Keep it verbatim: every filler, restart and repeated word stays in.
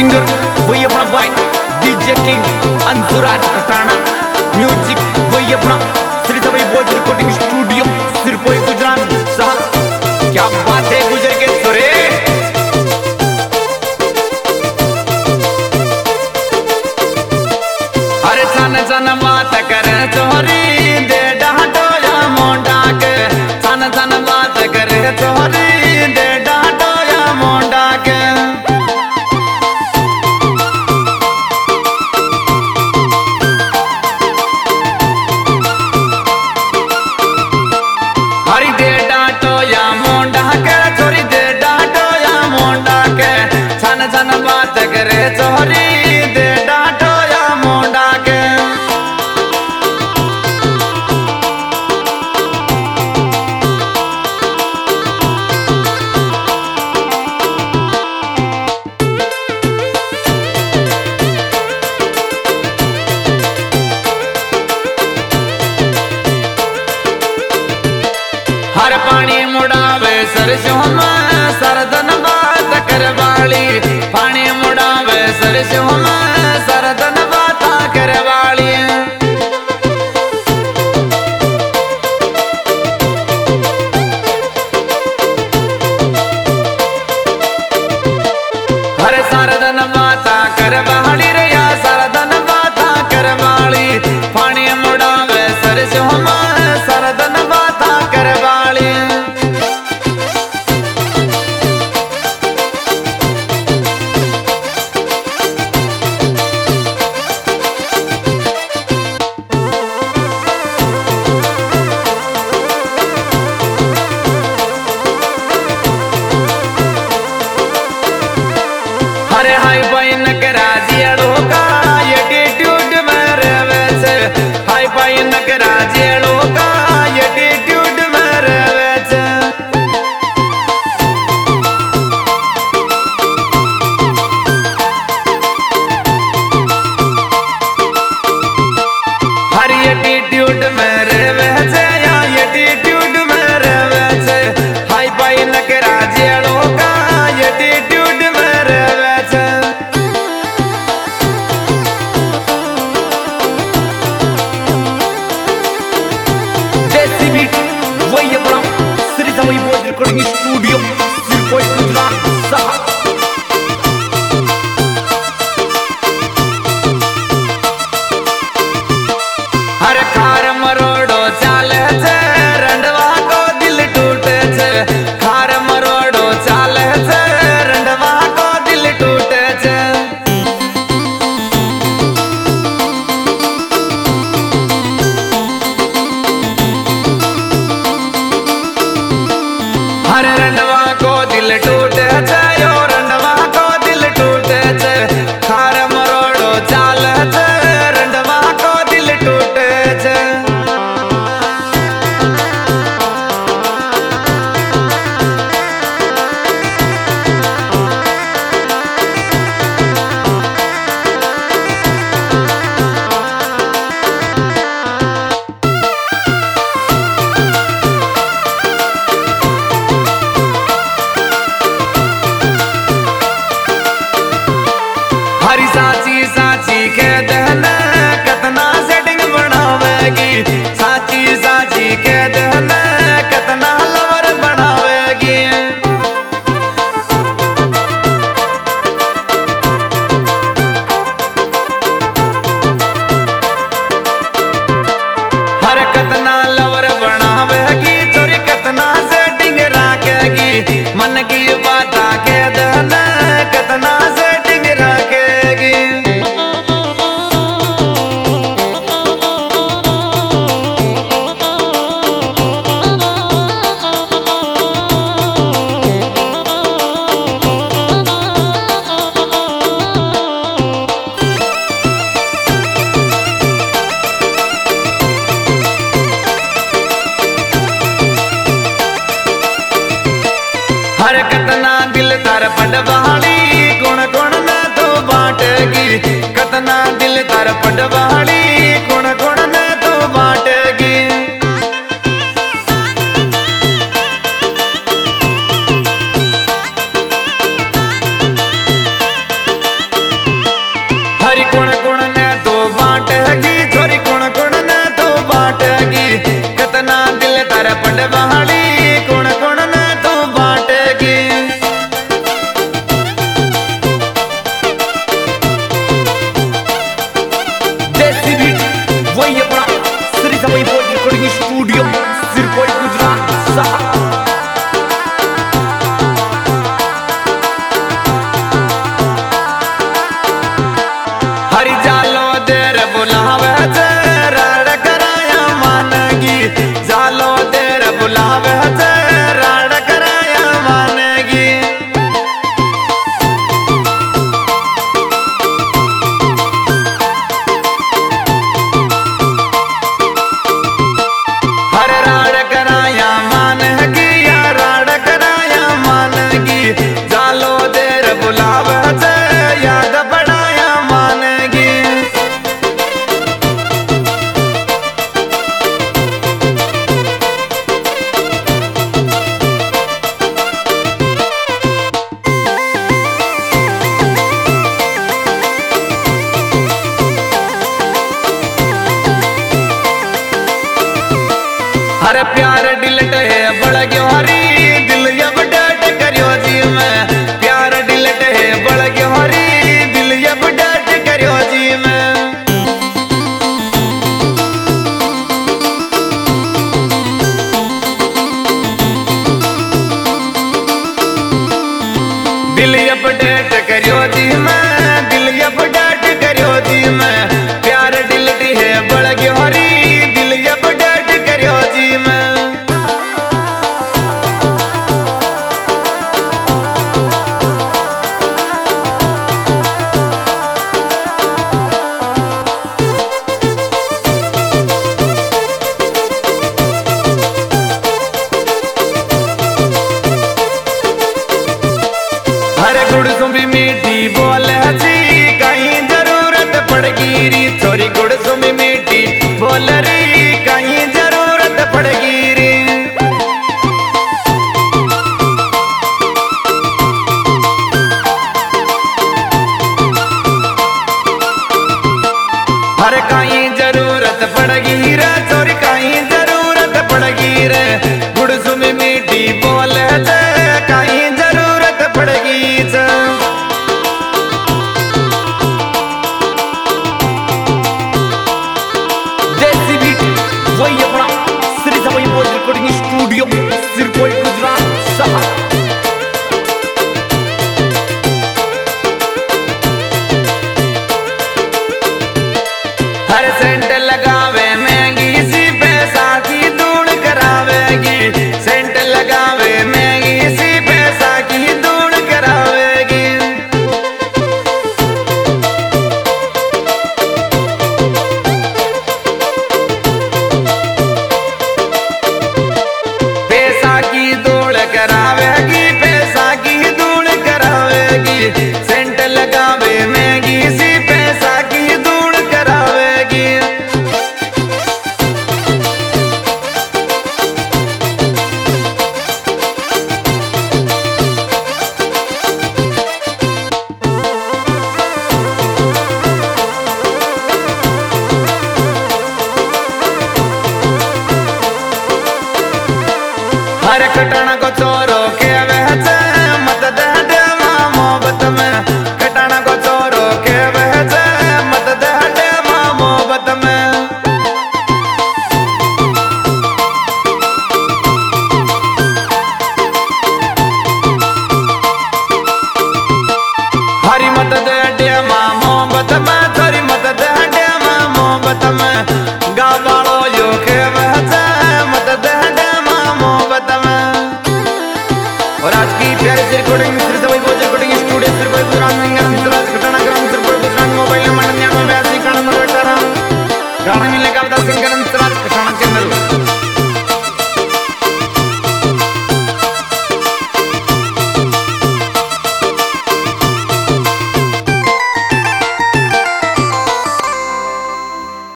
Singer वही अपना भाई DJ King Ansuraj Pathana, music वही अपना श्री सवाई बोझ रिकॉर्डिंग स्टूडियो सिरपोई गुजरात साहब। क्या बात है गुजर के सुरे। अरे सन सन बात करे चोरी दे डांटो या मोंडा के, सन सन बात करे चोरी दे डांटो या मोंडा के। हरी दे डांटो या मोंडा के, चोरी दे डांटो या मोंडा के, सन सन बात करे चोरी दे डांटो या मोंडा के। हर पानी मुड़ावे सरसों में सरदन बात करवाली, पानी मुड़ावे सरसों में सरदन बात करवाली। हर सरदन बात करवाली रे या सरदन बात करवाली, पानी मुड़ावे सरसों में सरदन बात करवाली। अरे हाय भाई नकराजियाड़ो का एटीट्यूड में रहवे छे, हाय भाई नकराजियाड़ो का एटीट्यूड में रहवे छे। हर एटीट्यूड में रहवे छे या एटीट्यूड में रहवे छे, हाय भाई नकराजियाड़ो का एटीट्यूड में रहवे छे। वही अपना श्री सवाई बोझ रिकॉर्डिंग स्टूडियो सिरपोई गुजरात साहब। हर खार मरोड़ो चाले छे रंडवा को दिल टूटे छे, खार मरोड़ो चाले छे रंडवा को दिल टूटे छे। हर रंडवा को दिल टूटे छे यो रंडवा को दिल टूटे छे, खार मरोड़ो चाले छे रंडवा को दिल टूटे छे। हरी साची साची के दहना कतना सेटिंग बनावेगी, साची साची के दहना कतना लवर बनावेगी। हर कतना लवर बनावेगी, चोरी कतना सेटिंग राखेगी, मन की बात के दहना कतना सेटिंग रखेगी। हर कतना दिल तार पडवाली गुण गुण न तो बांटेगी, कतना दिल तार पडवाली गुण गुण न तो बांटेगी। दिल अपडेट करियो जी मैं, दिल अपडेट करियो जी मैं, प्यार डिलीट है बढ़ गयो हरी, दिल अपडेट करियो जी मैं। हरे गुड़ सुमी मीठी बोले जी, कहीं जरूरत पड़गी री, छोरी गुड़ सुमी मीठी बोल री।